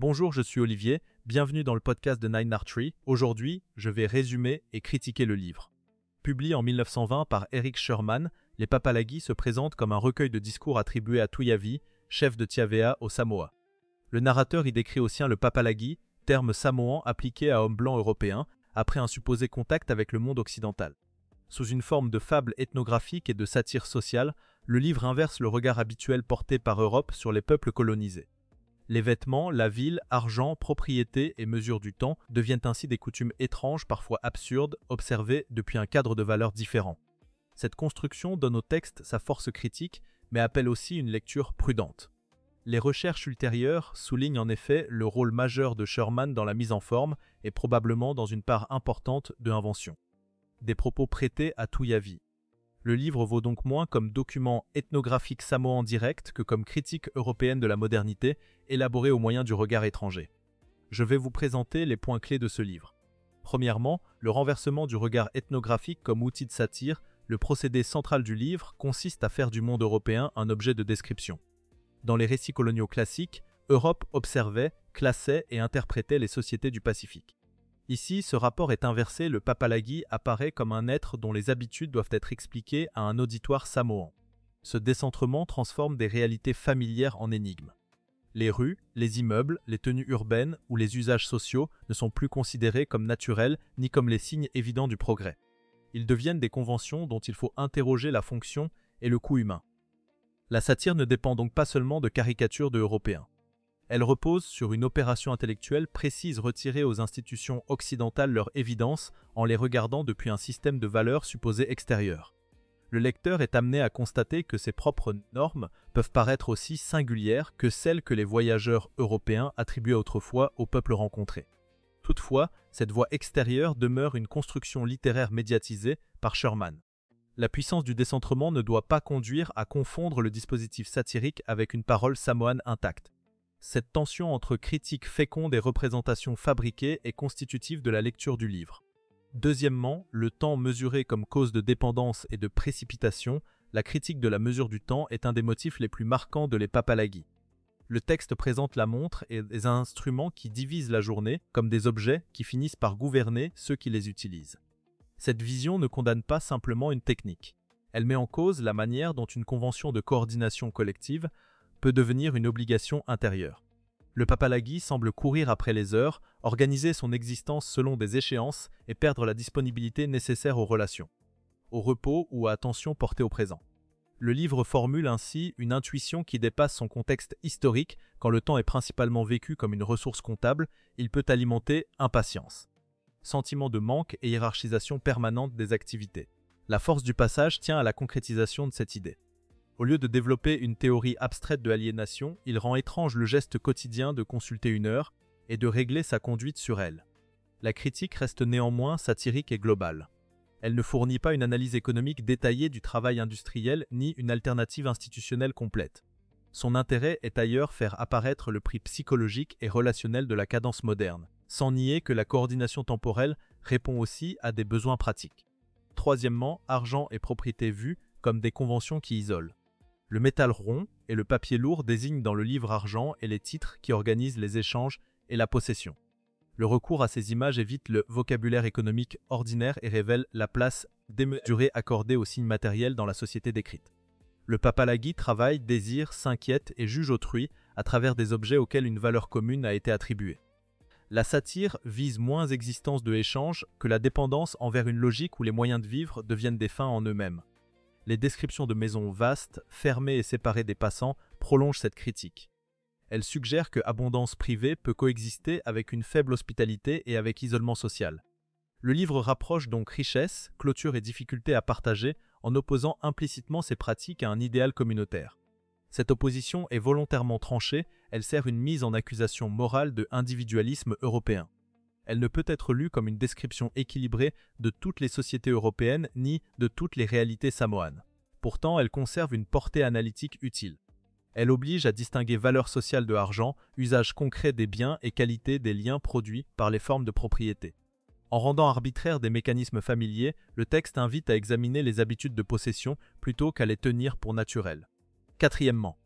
Bonjour, je suis Olivier, bienvenue dans le podcast de Nine Art Tree. Aujourd'hui, je vais résumer et critiquer le livre. Publié en 1920 par Eric Sherman, Les Papalagi se présente comme un recueil de discours attribué à Tuiavi, chef de Tiavea au Samoa. Le narrateur y décrit au sien le Papalagi, terme samoan appliqué à hommes blancs européens, après un supposé contact avec le monde occidental. Sous une forme de fable ethnographique et de satire sociale, le livre inverse le regard habituel porté par Europe sur les peuples colonisés. Les vêtements, la ville, argent, propriété et mesure du temps deviennent ainsi des coutumes étranges, parfois absurdes, observées depuis un cadre de valeurs différent. Cette construction donne au texte sa force critique, mais appelle aussi une lecture prudente. Les recherches ultérieures soulignent en effet le rôle majeur de Sherman dans la mise en forme et probablement dans une part importante de invention. Des propos prêtés à Tuiavi. Le livre vaut donc moins comme document ethnographique samoan direct que comme critique européenne de la modernité, élaborée au moyen du regard étranger. Je vais vous présenter les points clés de ce livre. Premièrement, le renversement du regard ethnographique comme outil de satire. Le procédé central du livre consiste à faire du monde européen un objet de description. Dans les récits coloniaux classiques, Europe observait, classait et interprétait les sociétés du Pacifique. Ici, ce rapport est inversé, le Papalagi apparaît comme un être dont les habitudes doivent être expliquées à un auditoire samoan. Ce décentrement transforme des réalités familières en énigmes. Les rues, les immeubles, les tenues urbaines ou les usages sociaux ne sont plus considérés comme naturels ni comme les signes évidents du progrès. Ils deviennent des conventions dont il faut interroger la fonction et le coût humain. La satire ne dépend donc pas seulement de caricatures de Européens. Elle repose sur une opération intellectuelle précise retirée aux institutions occidentales leur évidence en les regardant depuis un système de valeurs supposées extérieures. Le lecteur est amené à constater que ses propres normes peuvent paraître aussi singulières que celles que les voyageurs européens attribuaient autrefois aux peuples rencontrés. Toutefois, cette voie extérieure demeure une construction littéraire médiatisée par Sherman. La puissance du décentrement ne doit pas conduire à confondre le dispositif satirique avec une parole samoane intacte. Cette tension entre critique féconde et représentation fabriquée est constitutive de la lecture du livre. Deuxièmement, le temps mesuré comme cause de dépendance et de précipitation, la critique de la mesure du temps est un des motifs les plus marquants de Les Papalagi. Le texte présente la montre et des instruments qui divisent la journée comme des objets qui finissent par gouverner ceux qui les utilisent. Cette vision ne condamne pas simplement une technique. Elle met en cause la manière dont une convention de coordination collective peut devenir une obligation intérieure. Le Papalagi semble courir après les heures, organiser son existence selon des échéances et perdre la disponibilité nécessaire aux relations, au repos ou à attention portée au présent. Le livre formule ainsi une intuition qui dépasse son contexte historique. Quand le temps est principalement vécu comme une ressource comptable, il peut alimenter impatience, sentiment de manque et hiérarchisation permanente des activités. La force du passage tient à la concrétisation de cette idée. Au lieu de développer une théorie abstraite de l'aliénation, il rend étrange le geste quotidien de consulter une heure et de régler sa conduite sur elle. La critique reste néanmoins satirique et globale. Elle ne fournit pas une analyse économique détaillée du travail industriel ni une alternative institutionnelle complète. Son intérêt est ailleurs faire apparaître le prix psychologique et relationnel de la cadence moderne, sans nier que la coordination temporelle répond aussi à des besoins pratiques. Troisièmement, argent et propriété vues comme des conventions qui isolent. Le métal rond et le papier lourd désignent dans le livre argent et les titres qui organisent les échanges et la possession. Le recours à ces images évite le vocabulaire économique ordinaire et révèle la place démesurée accordée aux signes matériels dans la société décrite. Le Papalagi travaille, désire, s'inquiète et juge autrui à travers des objets auxquels une valeur commune a été attribuée. La satire vise moins existence de échange que la dépendance envers une logique où les moyens de vivre deviennent des fins en eux-mêmes. Les descriptions de maisons vastes, fermées et séparées des passants prolongent cette critique. Elles suggèrent que abondance privée peut coexister avec une faible hospitalité et avec isolement social. Le livre rapproche donc richesse, clôture et difficulté à partager en opposant implicitement ces pratiques à un idéal communautaire. Cette opposition est volontairement tranchée, elle sert une mise en accusation morale de individualisme européen. Elle ne peut être lue comme une description équilibrée de toutes les sociétés européennes ni de toutes les réalités samoanes. Pourtant, elle conserve une portée analytique utile. Elle oblige à distinguer valeur sociale de argent, usage concret des biens et qualité des liens produits par les formes de propriété. En rendant arbitraires des mécanismes familiers, le texte invite à examiner les habitudes de possession plutôt qu'à les tenir pour naturelles. Quatrièmement,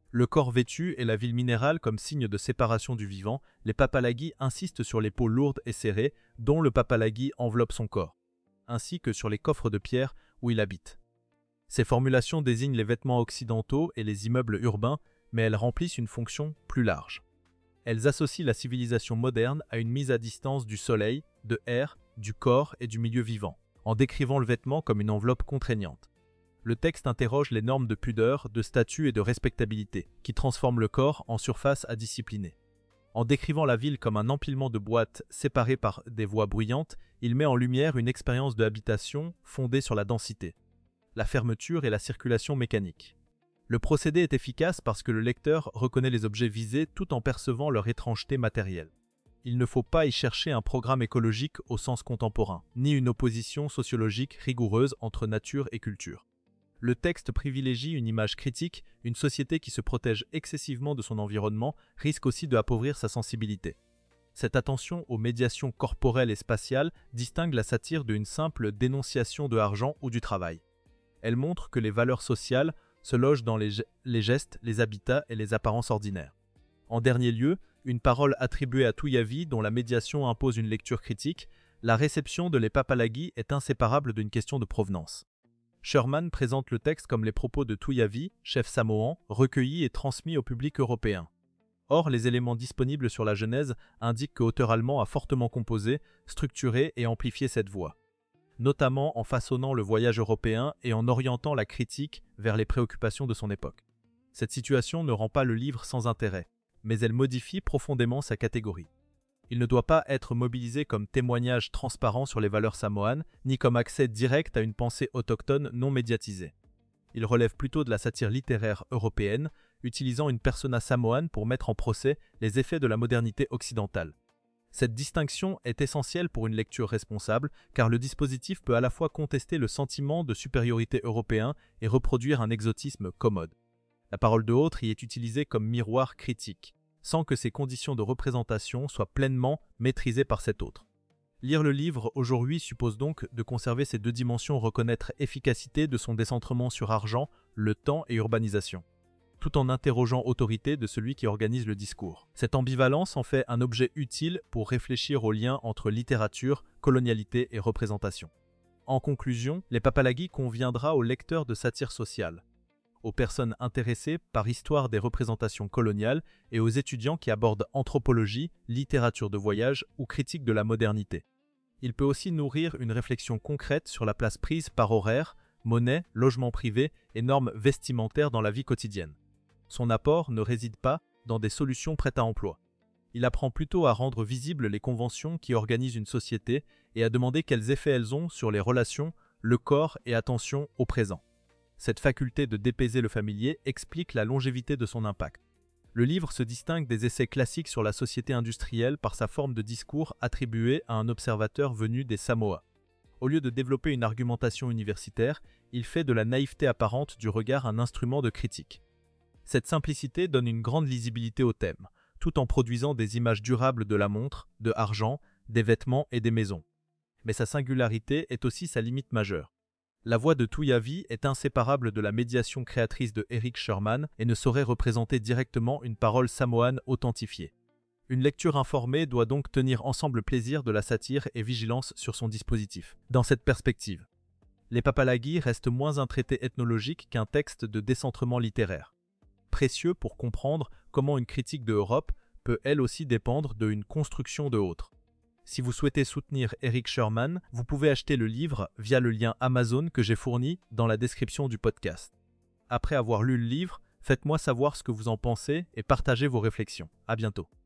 Le corps vêtu et la ville minérale comme signe de séparation du vivant, les Papalagis insistent sur les peaux lourdes et serrées dont le Papalagis enveloppe son corps, ainsi que sur les coffres de pierre où il habite. Ces formulations désignent les vêtements occidentaux et les immeubles urbains, mais elles remplissent une fonction plus large. Elles associent la civilisation moderne à une mise à distance du soleil, de l'air, du corps et du milieu vivant, en décrivant le vêtement comme une enveloppe contraignante. Le texte interroge les normes de pudeur, de statut et de respectabilité, qui transforment le corps en surface à discipliner. En décrivant la ville comme un empilement de boîtes séparées par des voies bruyantes, il met en lumière une expérience de habitation fondée sur la densité, la fermeture et la circulation mécanique. Le procédé est efficace parce que le lecteur reconnaît les objets visés tout en percevant leur étrangeté matérielle. Il ne faut pas y chercher un programme écologique au sens contemporain, ni une opposition sociologique rigoureuse entre nature et culture. Le texte privilégie une image critique, une société qui se protège excessivement de son environnement risque aussi de appauvrir sa sensibilité. Cette attention aux médiations corporelles et spatiales distingue la satire d'une simple dénonciation de l'argent ou du travail. Elle montre que les valeurs sociales se logent dans les gestes, les habitats et les apparences ordinaires. En dernier lieu, une parole attribuée à Touyavi dont la médiation impose une lecture critique, la réception de les Papalagis est inséparable d'une question de provenance. Sherman présente le texte comme les propos de Touyavi, chef samoan, recueillis et transmis au public européen. Or, les éléments disponibles sur la Genèse indiquent que l'auteur allemand a fortement composé, structuré et amplifié cette voix, notamment en façonnant le voyage européen et en orientant la critique vers les préoccupations de son époque. Cette situation ne rend pas le livre sans intérêt, mais elle modifie profondément sa catégorie. Il ne doit pas être mobilisé comme témoignage transparent sur les valeurs samoanes, ni comme accès direct à une pensée autochtone non médiatisée. Il relève plutôt de la satire littéraire européenne, utilisant une persona samoane pour mettre en procès les effets de la modernité occidentale. Cette distinction est essentielle pour une lecture responsable, car le dispositif peut à la fois contester le sentiment de supériorité européen et reproduire un exotisme commode. La parole de l'autre y est utilisée comme miroir critique, sans que ses conditions de représentation soient pleinement maîtrisées par cet autre. Lire le livre aujourd'hui suppose donc de conserver ces deux dimensions, reconnaître efficacité de son décentrement sur argent, le temps et urbanisation, tout en interrogeant autorité de celui qui organise le discours. Cette ambivalence en fait un objet utile pour réfléchir aux liens entre littérature, colonialité et représentation. En conclusion, les Papalagis conviendra aux lecteurs de satire sociale, aux personnes intéressées par histoire des représentations coloniales et aux étudiants qui abordent anthropologie, littérature de voyage ou critique de la modernité. Il peut aussi nourrir une réflexion concrète sur la place prise par horaire, monnaie, logement privé et normes vestimentaires dans la vie quotidienne. Son apport ne réside pas dans des solutions prêtes à emploi. Il apprend plutôt à rendre visibles les conventions qui organisent une société et à demander quels effets elles ont sur les relations, le corps et attention au présent. Cette faculté de dépayser le familier explique la longévité de son impact. Le livre se distingue des essais classiques sur la société industrielle par sa forme de discours attribuée à un observateur venu des Samoa. Au lieu de développer une argumentation universitaire, il fait de la naïveté apparente du regard un instrument de critique. Cette simplicité donne une grande lisibilité au thème, tout en produisant des images durables de la montre, de argent, des vêtements et des maisons. Mais sa singularité est aussi sa limite majeure. La voix de Touyavi est inséparable de la médiation créatrice de Eric Sherman et ne saurait représenter directement une parole samoane authentifiée. Une lecture informée doit donc tenir ensemble plaisir de la satire et vigilance sur son dispositif. Dans cette perspective, les Papalagis restent moins un traité ethnologique qu'un texte de décentrement littéraire, précieux pour comprendre comment une critique de Europe peut elle aussi dépendre d'une construction de autres. Si vous souhaitez soutenir Eric Sherman, vous pouvez acheter le livre via le lien Amazon que j'ai fourni dans la description du podcast. Après avoir lu le livre, faites-moi savoir ce que vous en pensez et partagez vos réflexions. À bientôt.